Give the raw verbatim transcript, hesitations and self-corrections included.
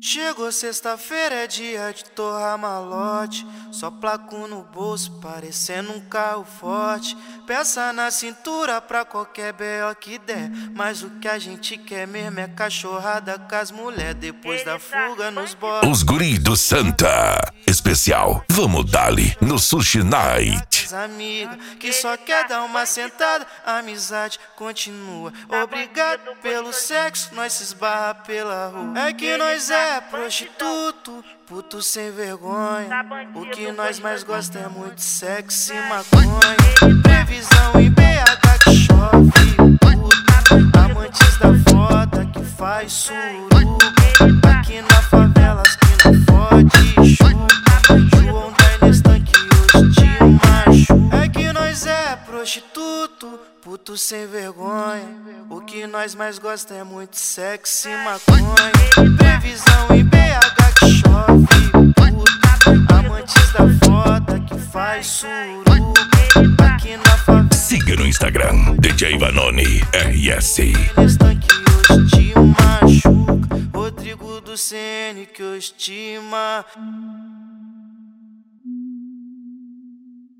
Chegou sexta-feira, é dia de torrar malote. Só placo no bolso, parecendo um carro forte. Peça na cintura pra qualquer B O que der. Mas o que a gente quer mesmo é cachorrada com as mulher. Depois da fuga nos botes. Os guri do Santa especial, vamos dali no Sushi Night. Amiga que só quer dar uma sentada, a amizade continua. Obrigado pelo sexo, nós se esbarra pela rua. É que nós é prostituto, puto sem vergonha. O que nós mais gosta é muito sexo e maconha. Previsão em B H que chove, puto. Amantes da foda que faz suruba. Aqui na favela as que não fode, chupa. João da Inestan que hoje te machuca. É que nós é prostituto, puto sem vergonha. O que nós mais gosta é muito sexo e maconha. Previsão em B H que chove, puto. Amantes da foda que faz suruba. Aqui na favela. Siga no Instagram, D J Vanoni R S. Inestan que hoje te machuca. Rodrigo do C N que hoje te ma...